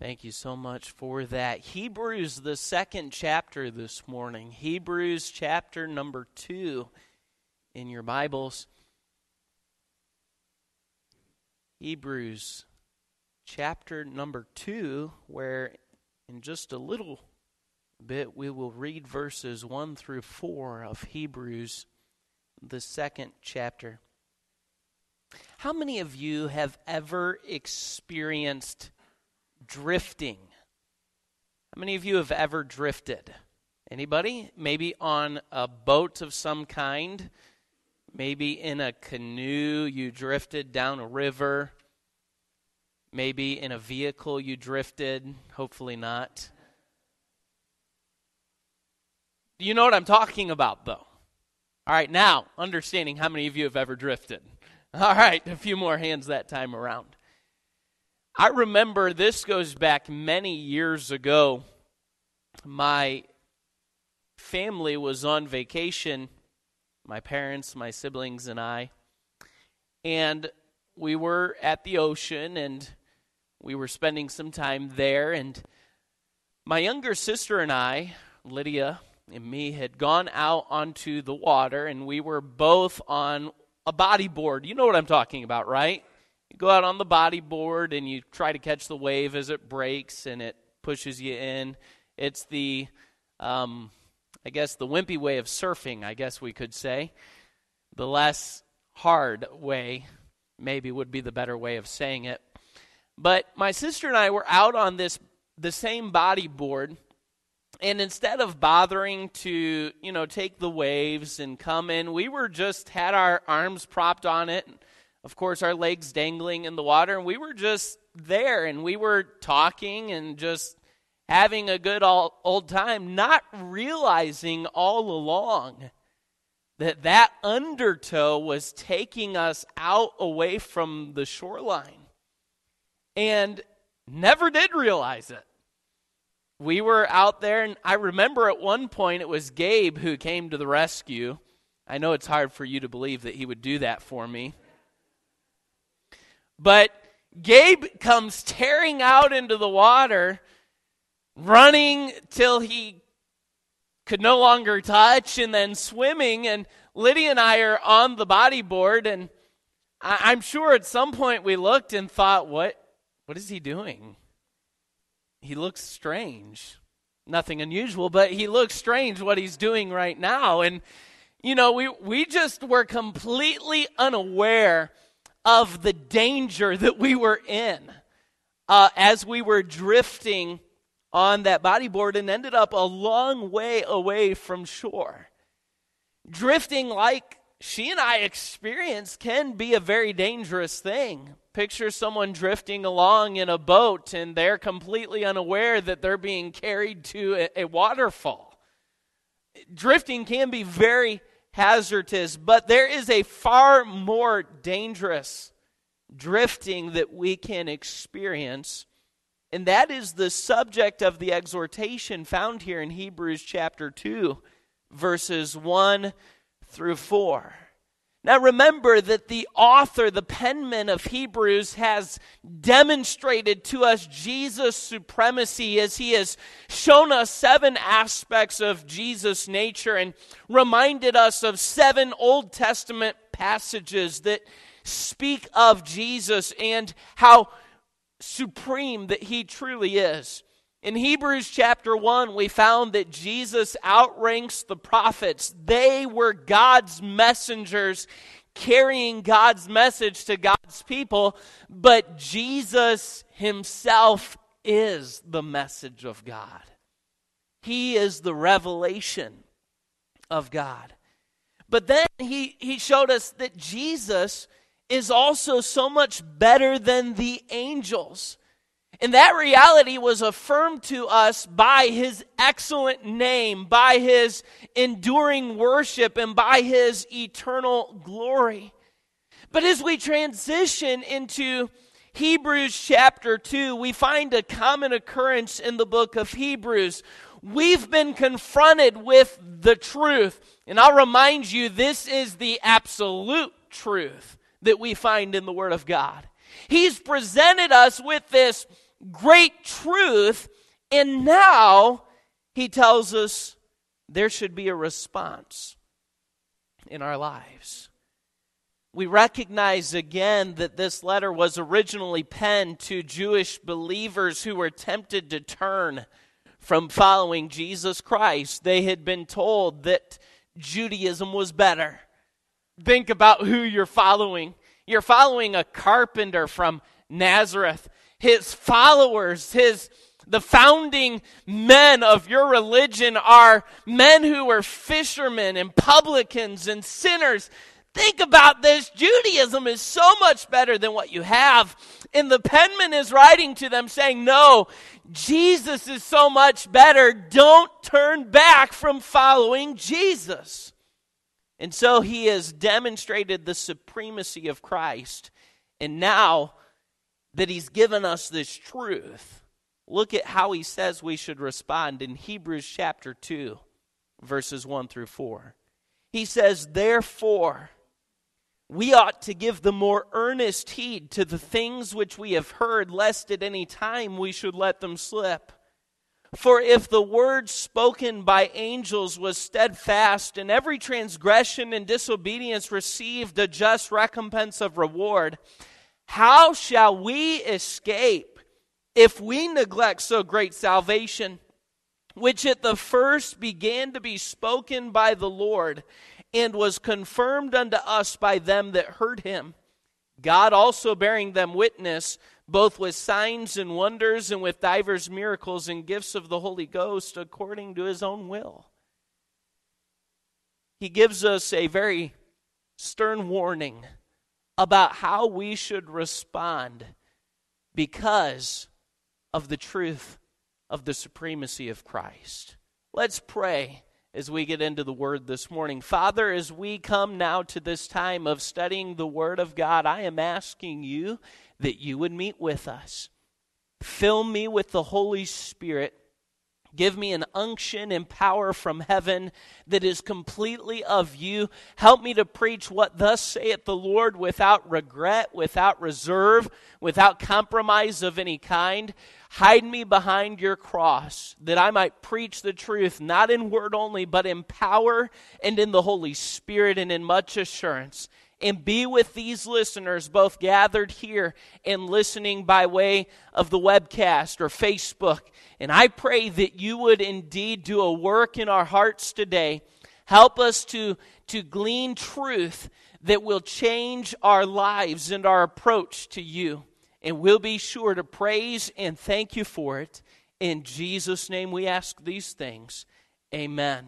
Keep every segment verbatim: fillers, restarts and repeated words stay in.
Thank you so much for that. Hebrews, the second chapter this morning. Hebrews chapter number two in your Bibles. Hebrews chapter number two, where in just a little bit we will read verses one through four of Hebrews, the second chapter. How many of you have ever experienced drifting? How many of you have ever drifted? Anybody? Maybe on a boat of some kind. Maybe in a canoe you drifted down a river. Maybe in a vehicle you drifted. Hopefully not. Do you know what I'm talking about, though? All right, now, understanding how many of you have ever drifted. All right, a few more hands that time around. I remember this goes back many years ago. My family was on vacation, my parents, my siblings, and I, and we were at the ocean, and we were spending some time there, and my younger sister and I, Lydia and me, had gone out onto the water, and we were both on a bodyboard. You know what I'm talking about, right? You go out on the bodyboard and you try to catch the wave as it breaks and it pushes you in. It's the, um, I guess, the wimpy way of surfing, I guess we could say. The less hard way, maybe, would be the better way of saying it. But my sister and I were out on this, the same bodyboard, and instead of bothering to, you know, take the waves and come in, we were just had our arms propped on it. Of course, our legs dangling in the water, and we were just there, and we were talking and just having a good old, old time, not realizing all along that that undertow was taking us out away from the shoreline, and never did realize it. We were out there, and I remember at one point it was Gabe who came to the rescue. I know it's hard for you to believe that he would do that for me. But Gabe comes tearing out into the water, running till he could no longer touch, and then swimming. And Lydia and I are on the bodyboard, and I- I'm sure at some point we looked and thought, what, what is he doing? He looks strange. Nothing unusual, but he looks strange what he's doing right now. And, you know, we, we just were completely unaware of the danger that we were in uh, as we were drifting on that bodyboard and ended up a long way away from shore. Drifting, like she and I experienced, can be a very dangerous thing. Picture someone drifting along in a boat and they're completely unaware that they're being carried to a, a waterfall. Drifting can be very hazardous, but there is a far more dangerous drifting that we can experience, and that is the subject of the exhortation found here in Hebrews chapter two, verses one through four. Now remember that the author, the penman of Hebrews, has demonstrated to us Jesus' supremacy as he has shown us seven aspects of Jesus' nature and reminded us of seven Old Testament passages that speak of Jesus and how supreme that he truly is. In Hebrews chapter one, we found that Jesus outranks the prophets. They were God's messengers carrying God's message to God's people, but Jesus himself is the message of God. He is the revelation of God. But then he, he showed us that Jesus is also so much better than the angels. And that reality was affirmed to us by his excellent name, by his enduring worship, and by his eternal glory. But as we transition into Hebrews chapter two, we find a common occurrence in the book of Hebrews. We've been confronted with the truth. And I'll remind you, this is the absolute truth that we find in the Word of God. He's presented us with this great truth, and now he tells us there should be a response in our lives. We recognize again that this letter was originally penned to Jewish believers who were tempted to turn from following Jesus Christ. They had been told that Judaism was better. Think about who you're following. You're following a carpenter from Nazareth. His followers, his the founding men of your religion are men who were fishermen and publicans and sinners. Think about this. Judaism is so much better than what you have. And the penman is writing to them saying, no, Jesus is so much better. Don't turn back from following Jesus. And so he has demonstrated the supremacy of Christ. And now that he's given us this truth, look at how he says we should respond in Hebrews chapter two, verses one through four. He says, therefore, we ought to give the more earnest heed to the things which we have heard, lest at any time we should let them slip. For if the word spoken by angels was steadfast, and every transgression and disobedience received a just recompense of reward, how shall we escape if we neglect so great salvation, which at the first began to be spoken by the Lord, and was confirmed unto us by them that heard him, God also bearing them witness, both with signs and wonders and with divers miracles and gifts of the Holy Ghost according to his own will. He gives us a very stern warning about how we should respond because of the truth of the supremacy of Christ. Let's pray as we get into the Word this morning. Father, as we come now to this time of studying the Word of God, I am asking you that you would meet with us. Fill me with the Holy Spirit. Give me an unction and power from heaven that is completely of you. Help me to preach what thus saith the Lord without regret, without reserve, without compromise of any kind. Hide me behind your cross, that I might preach the truth, not in word only, but in power and in the Holy Spirit and in much assurance. And be with these listeners, both gathered here and listening by way of the webcast or Facebook. And I pray that you would indeed do a work in our hearts today. Help us to, to glean truth that will change our lives and our approach to you. And we'll be sure to praise and thank you for it. In Jesus' name we ask these things. Amen.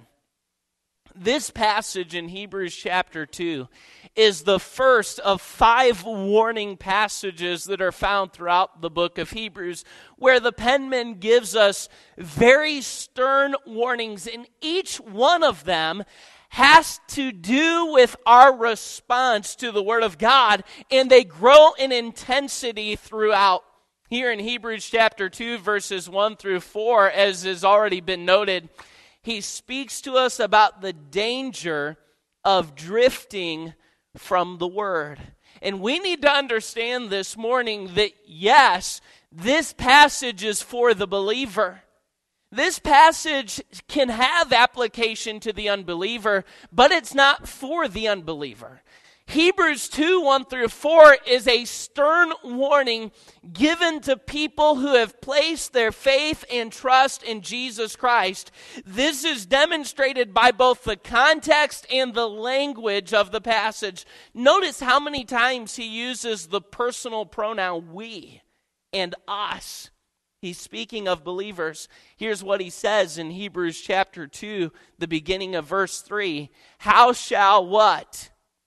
This passage in Hebrews chapter two is the first of five warning passages that are found throughout the book of Hebrews, where the penman gives us very stern warnings, and each one of them has to do with our response to the Word of God, and they grow in intensity throughout. Here in Hebrews chapter two, verses one through four, as has already been noted, he speaks to us about the danger of drifting from the Word. And we need to understand this morning that, yes, this passage is for the believer. This passage can have application to the unbeliever, but it's not for the unbeliever. Hebrews two, one through four is a stern warning given to people who have placed their faith and trust in Jesus Christ. This is demonstrated by both the context and the language of the passage. Notice how many times he uses the personal pronoun we and us. He's speaking of believers. Here's what he says in Hebrews chapter two, the beginning of verse three. How shall what?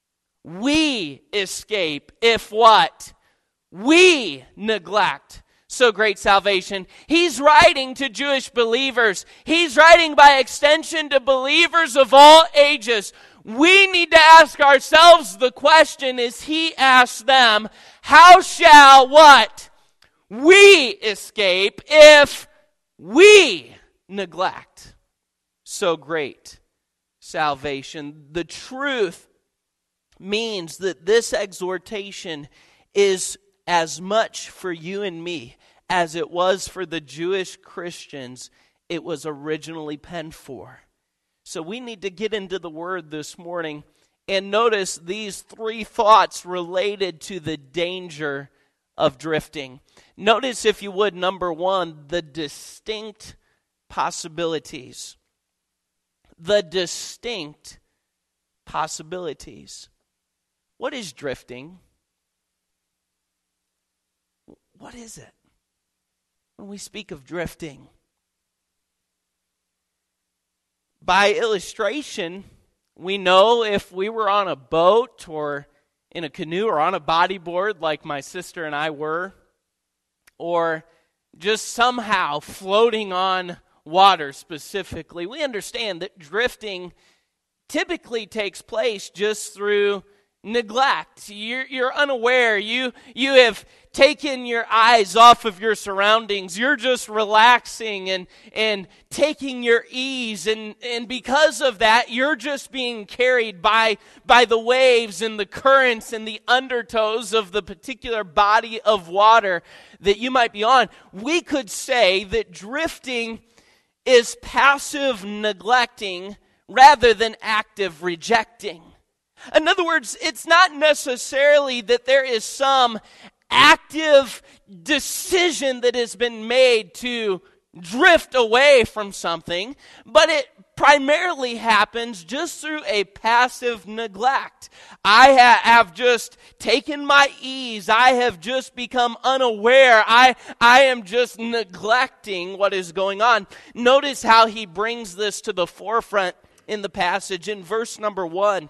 We escape if what? We neglect so great salvation. He's writing to Jewish believers. He's writing by extension to believers of all ages. We need to ask ourselves the question as he asks them, how shall what? We escape if we neglect so great salvation. The truth means that this exhortation is as much for you and me as it was for the Jewish Christians it was originally penned for. So we need to get into the Word this morning and notice these three thoughts related to the danger of drifting. Notice, if you would, number one, the distinct possibilities. The distinct possibilities. What is drifting? What is it? When we speak of drifting, by illustration, we know if we were on a boat or in a canoe or on a bodyboard like my sister and I were, or just somehow floating on water specifically, we understand that drifting typically takes place just through neglect. You're, you're unaware. You, you have taken your eyes off of your surroundings. You're just relaxing and, and taking your ease. And, and because of that, you're just being carried by, by the waves and the currents and the undertows of the particular body of water that you might be on. We could say that drifting is passive neglecting rather than active rejecting. In other words, it's not necessarily that there is some active decision that has been made to drift away from something, but it primarily happens just through a passive neglect. I ha- have just taken my ease. I have just become unaware. I, I am just neglecting what is going on. Notice how he brings this to the forefront in the passage. In verse number one,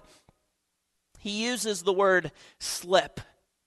he uses the word slip.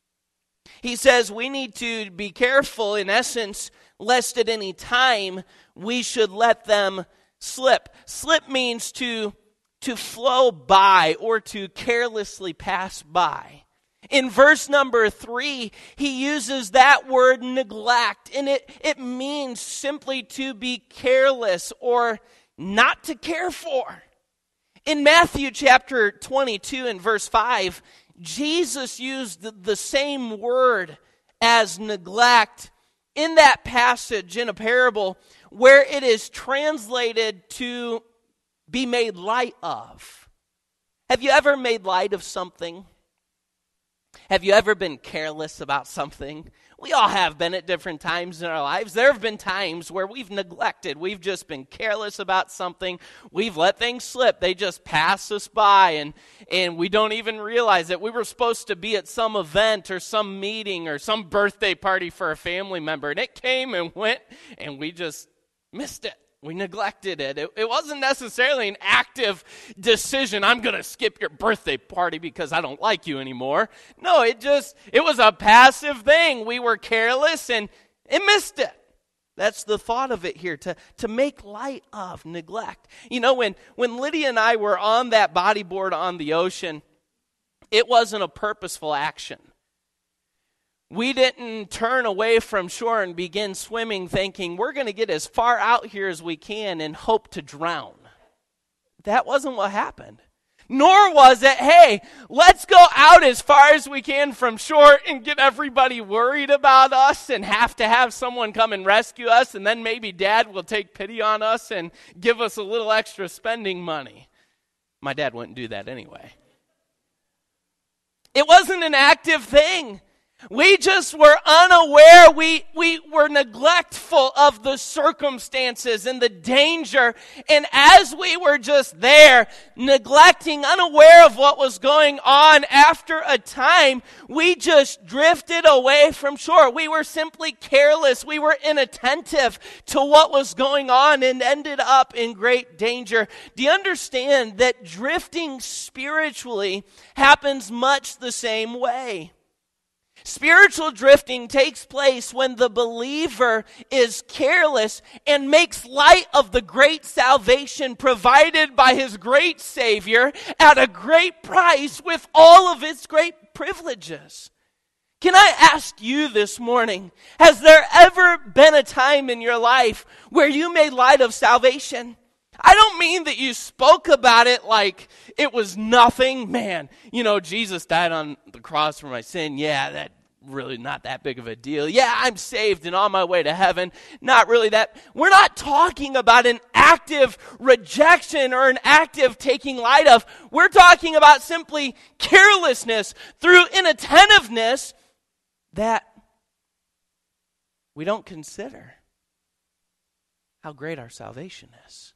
He says we need to be careful, in essence, lest at any time we should let them slip. Slip means to, to flow by or to carelessly pass by. In verse number three, he uses that word neglect, and it, it means simply to be careless or not to care for. In Matthew chapter twenty-two and verse five, Jesus used the, the same word as neglect in that passage in a parable where it is translated to be made light of. Have you ever made light of something? Have you ever been careless about something? We all have been at different times in our lives. There have been times where we've neglected. We've just been careless about something. We've let things slip. They just pass us by, and, and we don't even realize it. We were supposed to be at some event or some meeting or some birthday party for a family member, and it came and went, and we just missed it. We neglected it. It, it wasn't necessarily an active decision. I'm going to skip your birthday party because I don't like you anymore. No, it just, it was a passive thing. We were careless and it missed it. That's the thought of it here, to, to make light of neglect. You know, when, when Lydia and I were on that bodyboard on the ocean, it wasn't a purposeful action. We didn't turn away from shore and begin swimming thinking we're going to get as far out here as we can and hope to drown. That wasn't what happened. Nor was it, hey, let's go out as far as we can from shore and get everybody worried about us and have to have someone come and rescue us, and then maybe Dad will take pity on us and give us a little extra spending money. My dad wouldn't do that anyway. It wasn't an active thing. We just were unaware. We, we were neglectful of the circumstances and the danger. And as we were just there, neglecting, unaware of what was going on, after a time, we just drifted away from shore. We were simply careless. We were inattentive to what was going on and ended up in great danger. Do you understand that drifting spiritually happens much the same way? Spiritual drifting takes place when the believer is careless and makes light of the great salvation provided by his great Savior at a great price with all of its great privileges. Can I ask you this morning, has there ever been a time in your life where you made light of salvation? I don't mean that you spoke about it like it was nothing. Man, you know, Jesus died on the cross for my sin. Yeah, that really not that big of a deal. Yeah, I'm saved and on my way to heaven. Not really that. We're not talking about an active rejection or an active taking light of. We're talking about simply carelessness through inattentiveness that we don't consider how great our salvation is.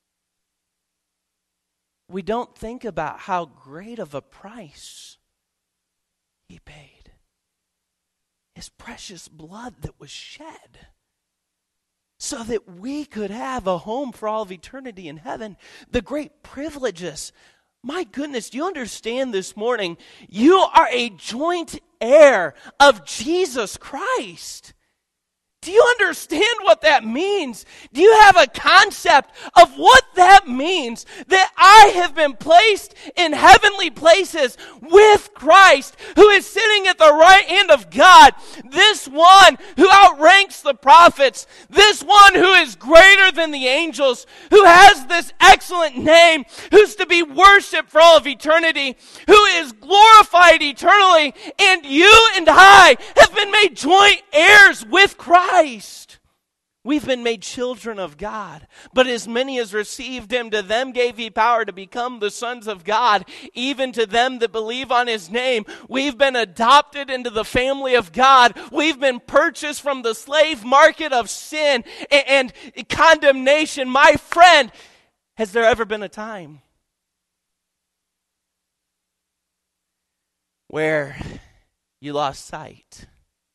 We don't think about how great of a price He paid. His precious blood that was shed so that we could have a home for all of eternity in heaven. The great privileges. My goodness, do you understand this morning? You are a joint heir of Jesus Christ. Do you understand what that means? Do you have a concept of what that means? That I have been placed in heavenly places with Christ, who is sitting at the right hand of God. This one who outranks the prophets. This one who is greater than the angels. Who has this excellent name. Who's to be worshipped for all of eternity. Who is glorified eternally. And you and I have been made joint heirs with Christ. Christ. We've been made children of God. But as many as received Him, to them gave He power to become the sons of God, even to them that believe on His name. We've been adopted into the family of God. We've been purchased from the slave market of sin and, and condemnation. My friend, has there ever been a time where you lost sight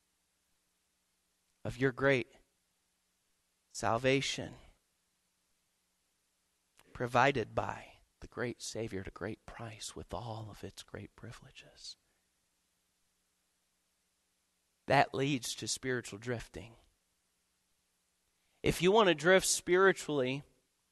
of your great salvation provided by the great Savior at a great price with all of its great privileges? That leads to spiritual drifting. If you want to drift spiritually,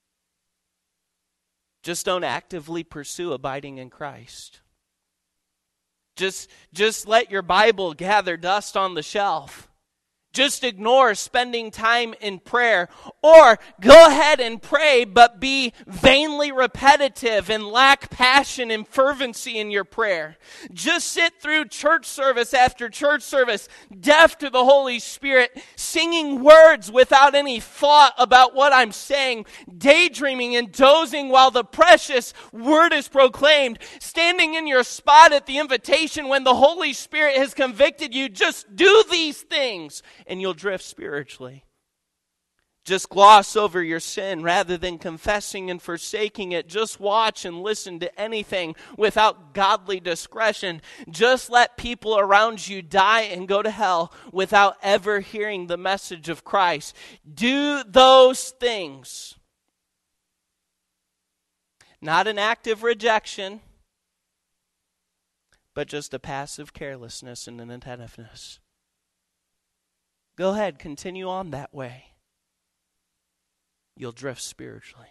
just don't actively pursue abiding in Christ. Just, just let your Bible gather dust on the shelf. Just ignore spending time in prayer. Or go ahead and pray, but be vainly repetitive and lack passion and fervency in your prayer. Just sit through church service after church service, deaf to the Holy Spirit, singing words without any thought about what I'm saying, daydreaming and dozing while the precious word is proclaimed, standing in your spot at the invitation when the Holy Spirit has convicted you. Just do these things and you'll drift spiritually. Just gloss over your sin rather than confessing and forsaking it. Just watch and listen to anything without godly discretion. Just let people around you die and go to hell without ever hearing the message of Christ. Do those things. Not an active rejection, but just a passive carelessness and an inattentiveness. Go ahead, continue on that way. You'll drift spiritually.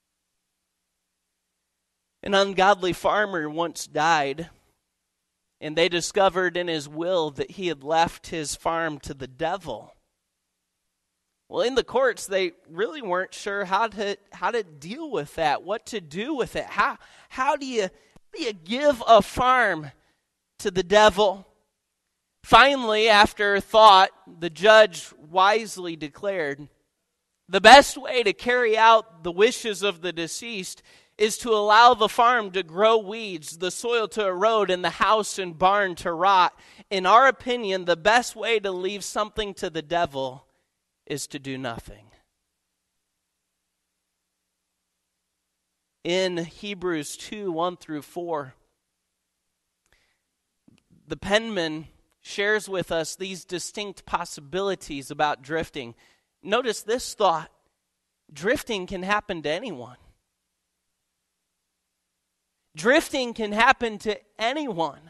An ungodly farmer once died, and they discovered in his will that he had left his farm to the devil. Well, in the courts, they really weren't sure how to how to deal with that, what to do with it. How how do you how do you give a farm to the devil? Finally, after thought, the judge wisely declared, the best way to carry out the wishes of the deceased is to allow the farm to grow weeds, the soil to erode, and the house and barn to rot. In our opinion, the best way to leave something to the devil is to do nothing. In Hebrews two, one through four, the penman shares with us these distinct possibilities about drifting. Notice this thought: drifting can happen to anyone. Drifting can happen to anyone.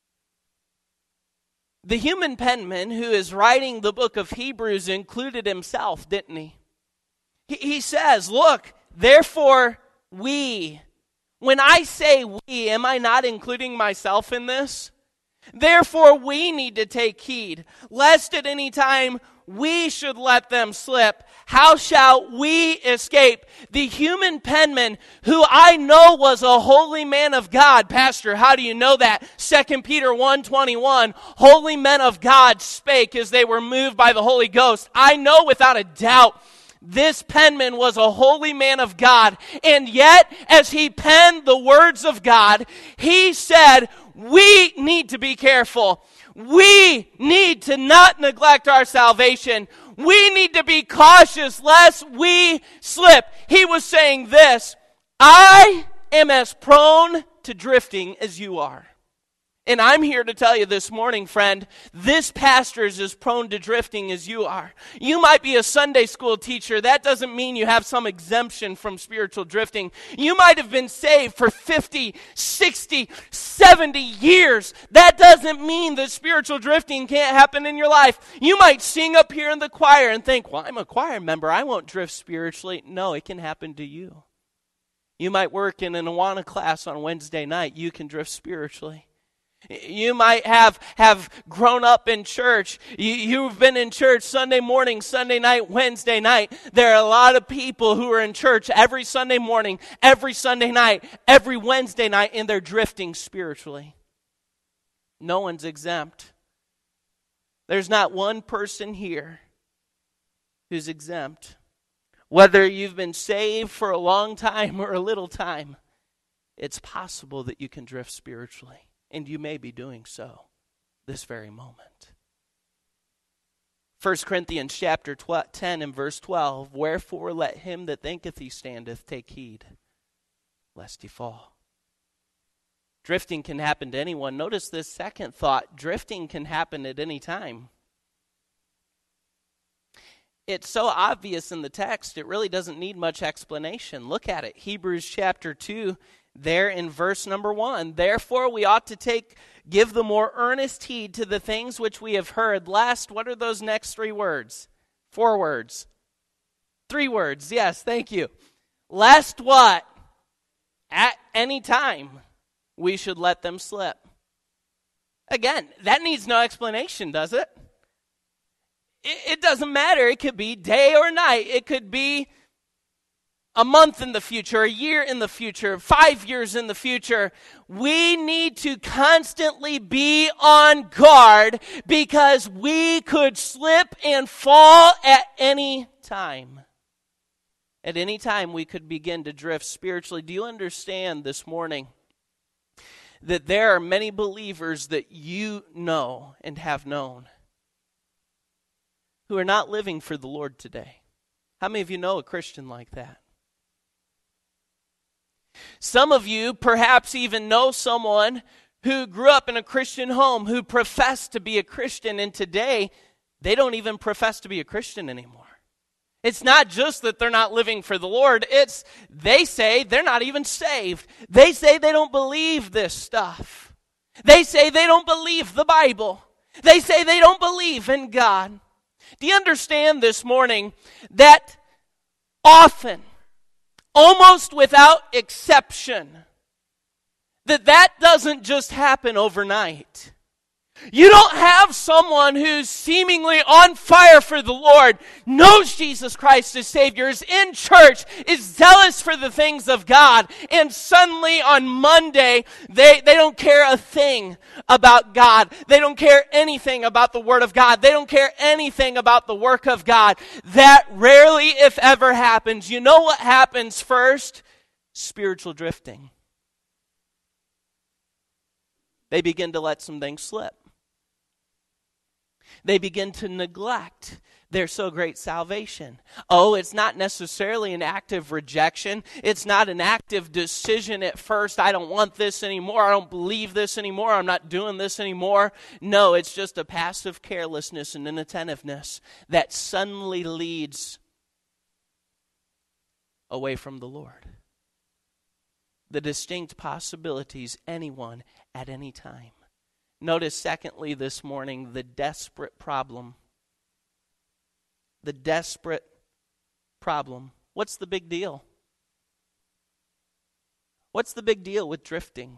The human penman who is writing the book of Hebrews included himself, didn't he? He, he says, look, therefore we. When I say we, am I not including myself in this? Therefore, we need to take heed, lest at any time we should let them slip, how shall we escape? The human penman, who I know was a holy man of God. Pastor, how do you know that? Second Peter one twenty-one, holy men of God spake as they were moved by the Holy Ghost. I know without a doubt this penman was a holy man of God, and yet as he penned the words of God, he said, we need to be careful. We need to not neglect our salvation. We need to be cautious lest we slip. He was saying this, I am as prone to drifting as you are. And I'm here to tell you this morning, friend, this pastor is as prone to drifting as you are. You might be a Sunday school teacher. That doesn't mean you have some exemption from spiritual drifting. You might have been saved for fifty, sixty, seventy years. That doesn't mean that spiritual drifting can't happen in your life. You might sing up here in the choir and think, well, I'm a choir member. I won't drift spiritually. No, it can happen to you. You might work in an Awana class on Wednesday night. You can drift spiritually. You might have, have grown up in church. You, you've been in church Sunday morning, Sunday night, Wednesday night. There are a lot of people who are in church every Sunday morning, every Sunday night, every Wednesday night, and they're drifting spiritually. No one's exempt. There's not one person here who's exempt. Whether you've been saved for a long time or a little time, it's possible that you can drift spiritually. And you may be doing so this very moment. First Corinthians chapter ten and verse twelve, wherefore let him that thinketh he standeth take heed, lest he fall. Drifting can happen to anyone. Notice this second thought, drifting can happen at any time. It's so obvious in the text, it really doesn't need much explanation. Look at it, Hebrews chapter two, there in verse number one, therefore we ought to take, give the more earnest heed to the things which we have heard. Last, what are those next three words? Four words. Three words, yes, thank you. Lest what? At any time we should let them slip. Again, that needs no explanation, does it? It, it doesn't matter. It could be day or night. It could be a month in the future, a year in the future, five years in the future. We need to constantly be on guard because we could slip and fall at any time. At any time we could begin to drift spiritually. Do you understand this morning that there are many believers that you know and have known who are not living for the Lord today? How many of you know a Christian like that? Some of you perhaps even know someone who grew up in a Christian home, who professed to be a Christian, and today they don't even profess to be a Christian anymore. It's not just that they're not living for the Lord, it's they say they're not even saved. They say they don't believe this stuff. They say they don't believe the Bible. They say they don't believe in God. Do you understand this morning that often, almost without exception, that that doesn't just happen overnight? You don't have someone who's seemingly on fire for the Lord, knows Jesus Christ as Savior, is in church, is zealous for the things of God, and suddenly on Monday, they, they don't care a thing about God. They don't care anything about the Word of God. They don't care anything about the work of God. That rarely, if ever, happens. You know what happens first? Spiritual drifting. They begin to let some things slip. They begin to neglect their so great salvation. Oh, it's not necessarily an active rejection. It's not an active decision at first. I don't want this anymore. I don't believe this anymore. I'm not doing this anymore. No, it's just a passive carelessness and inattentiveness that suddenly leads away from the Lord. The distinct possibilities, anyone at any time. Notice, secondly, this morning, the desperate problem. The desperate problem. What's the big deal? What's the big deal with drifting?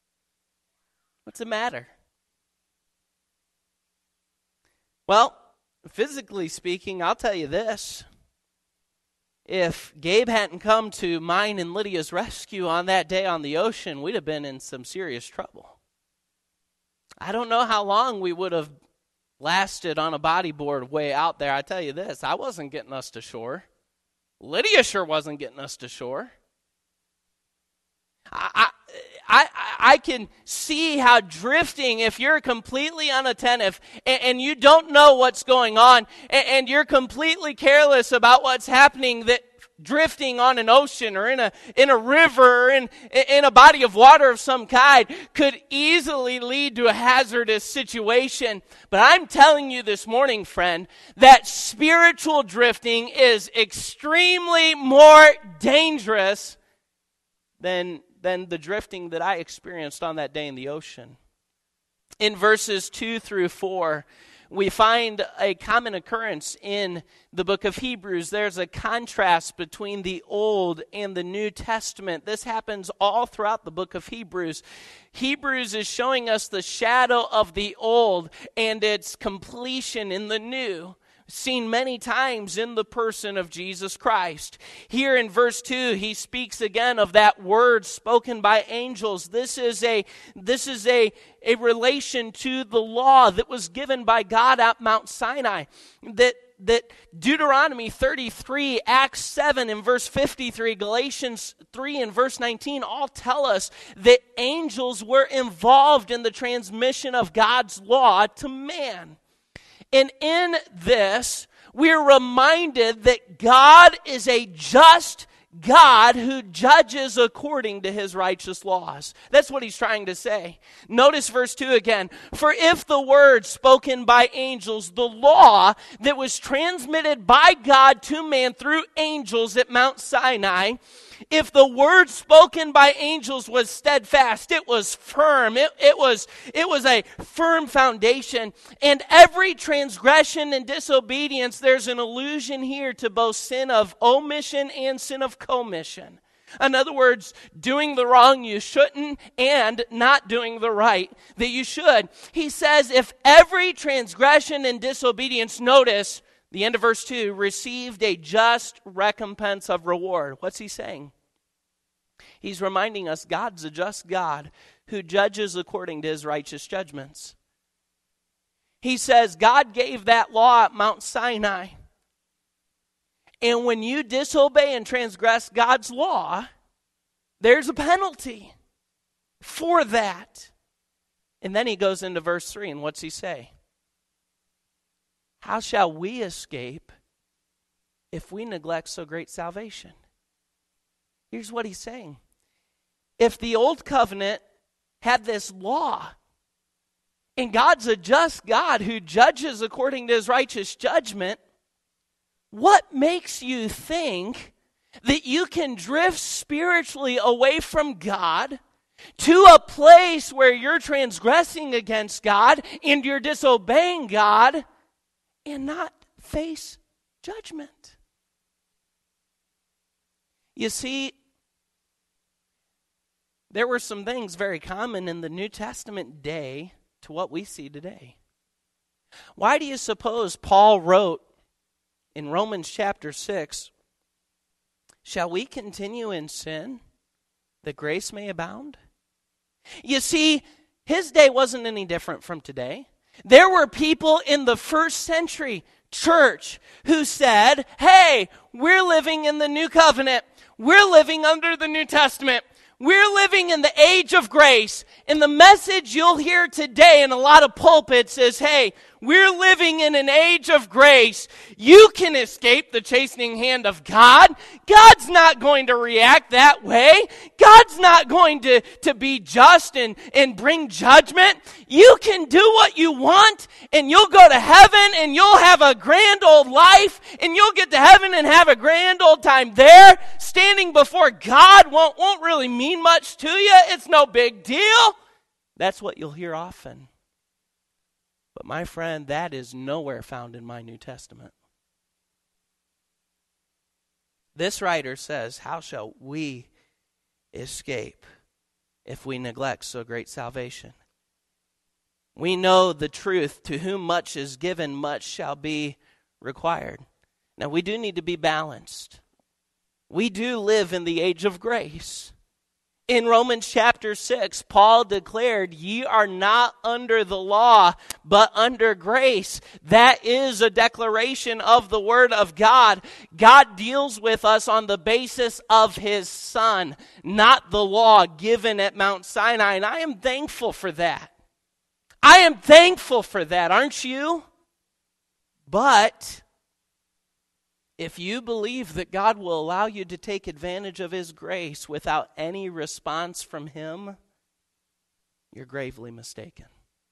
What's the matter? Well, physically speaking, I'll tell you this. If Gabe hadn't come to mine and Lydia's rescue on that day on the ocean, we'd have been in some serious trouble. I don't know how long we would have lasted on a bodyboard way out there. I tell you this, I wasn't getting us to shore. Lydia sure wasn't getting us to shore. I, I, I can see how drifting, if you're completely unattentive and, and you don't know what's going on and, and you're completely careless about what's happening, that drifting on an ocean or in a in a river or in, in a body of water of some kind could easily lead to a hazardous situation. But I'm telling you this morning, friend, that spiritual drifting is extremely more dangerous than than the drifting that I experienced on that day in the ocean. In verses two through four, we find a common occurrence in the book of Hebrews. There's a contrast between the Old and the New Testament. This happens all throughout the book of Hebrews. Hebrews is showing us the shadow of the Old and its completion in the New, seen many times in the person of Jesus Christ. Here in verse two, he speaks again of that word spoken by angels. This is a this is a, a relation to the law that was given by God at Mount Sinai. That that Deuteronomy thirty-three, Acts seven and verse fifty-three, Galatians three and verse nineteen all tell us that angels were involved in the transmission of God's law to man. And in this, we're reminded that God is a just God who judges according to his righteous laws. That's what he's trying to say. Notice verse two again. For if the word spoken by angels, the law that was transmitted by God to man through angels at Mount Sinai, if the word spoken by angels was steadfast, it was firm, it, it was it was a firm foundation, and every transgression and disobedience, there's an allusion here to both sin of omission and sin of commission. In other words, doing the wrong you shouldn't and not doing the right that you should. He says if every transgression and disobedience, notice the end of verse two, received a just recompense of reward. What's he saying? He's reminding us God's a just God who judges according to his righteous judgments. He says God gave that law at Mount Sinai. And when you disobey and transgress God's law, there's a penalty for that. And then he goes into verse three, and what's he say? How shall we escape if we neglect so great salvation? Here's what he's saying. If the old covenant had this law, and God's a just God who judges according to his righteous judgment, what makes you think that you can drift spiritually away from God to a place where you're transgressing against God and you're disobeying God and not face judgment? You see, there were some things very common in the New Testament day to what we see today. Why do you suppose Paul wrote in Romans chapter six, shall we continue in sin that grace may abound? You see, his day wasn't any different from today. There were people in the first century church who said, hey, we're living in the new covenant. We're living under the New Testament. We're living in the age of grace. And the message you'll hear today in a lot of pulpits is, hey, we're living in an age of grace. You can escape the chastening hand of God. God's not going to react that way. God's not going to, to be just and, and bring judgment. You can do what you want, and you'll go to heaven, and you'll have a grand old life, and you'll get to heaven and have a grand old time there. Standing before God won't, won't really mean much to you. It's no big deal. That's what you'll hear often. But my friend, that is nowhere found in my New Testament. This writer says, how shall we escape if we neglect so great salvation? We know the truth, to whom much is given, much shall be required. Now, we do need to be balanced. We do live in the age of grace. In Romans chapter six, Paul declared, ye are not under the law, but under grace. That is a declaration of the word of God. God deals with us on the basis of his Son, not the law given at Mount Sinai. And I am thankful for that. I am thankful for that, aren't you? But if you believe that God will allow you to take advantage of his grace without any response from him, you're gravely mistaken.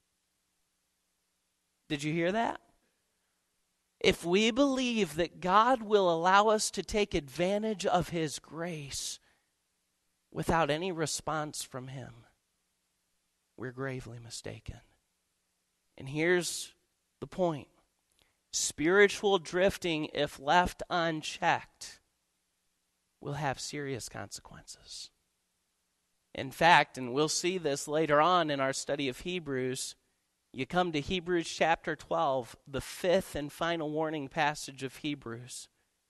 Did you hear that? If we believe that God will allow us to take advantage of his grace without any response from him, we're gravely mistaken. And here's the point. Spiritual drifting, if left unchecked, will have serious consequences. In fact, and we'll see this later on in our study of Hebrews, you come to Hebrews chapter twelve, the fifth and final warning passage of Hebrews.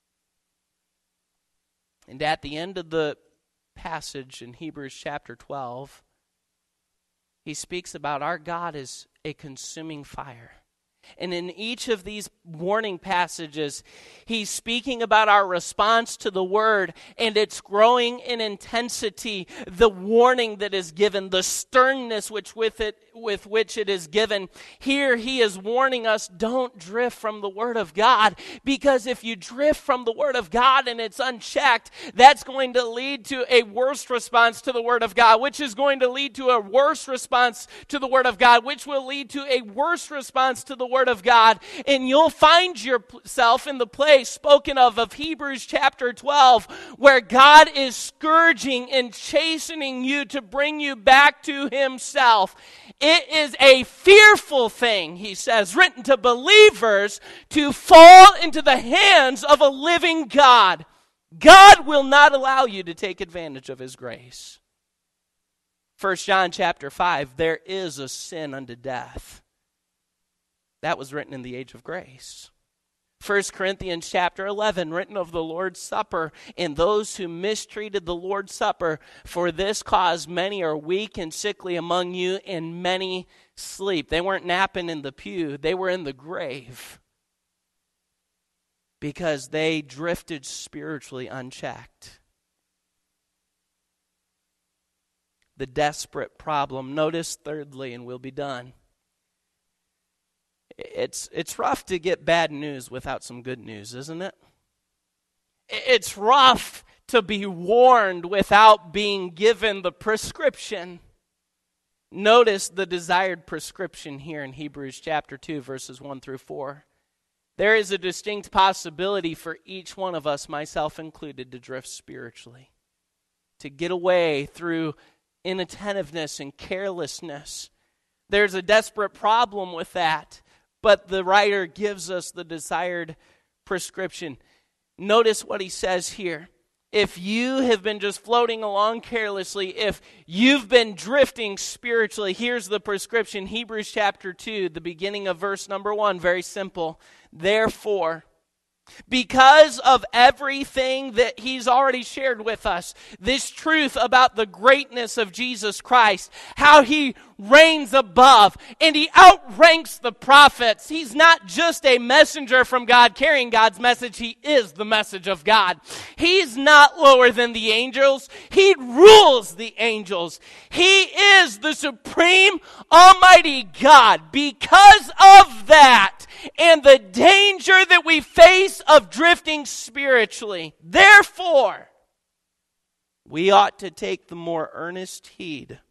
And at the end of the passage in Hebrews chapter twelve, he speaks about our God is a consuming fire. And in each of these warning passages, he's speaking about our response to the word, and it's growing in intensity, the warning that is given, the sternness which with it with which it is given. Here he is warning us, don't drift from the word of God, because if you drift from the word of God and it's unchecked, that's going to lead to a worse response to the word of God, which is going to lead to a worse response to the word of God, which will lead to a worse response to the word of God. And you'll find yourself in the place spoken of of Hebrews chapter twelve, where God is scourging and chastening you to bring you back to himself. It is a fearful thing, he says, written to believers to fall into the hands of a living God. God will not allow you to take advantage of his grace. First John chapter five, there is a sin unto death. That was written in the age of grace. First Corinthians chapter eleven, written of the Lord's Supper, and those who mistreated the Lord's Supper. For this cause many are weak and sickly among you, and many sleep. They weren't napping in the pew. They were in the grave. Because they drifted spiritually unchecked. The desperate problem. Notice thirdly, and we'll be done. It's it's rough to get bad news without some good news, isn't it? It's rough to be warned without being given the prescription. Notice the desired prescription here in Hebrews chapter two, verses one through four. There is a distinct possibility for each one of us, myself included, to drift spiritually, to get away through inattentiveness and carelessness. There's a desperate problem with that. But the writer gives us the desired prescription. Notice what he says here. If you have been just floating along carelessly, if you've been drifting spiritually, here's the prescription. Hebrews chapter two, the beginning of verse number one, very simple. Therefore, because of everything that he's already shared with us, this truth about the greatness of Jesus Christ, how he reigns above and he outranks the prophets. He's not just a messenger from God carrying God's message. He is the message of God. He's not lower than the angels. He rules the angels. He is the supreme almighty God. Because of that and the danger that we face of drifting spiritually, therefore, we ought to take the more earnest heed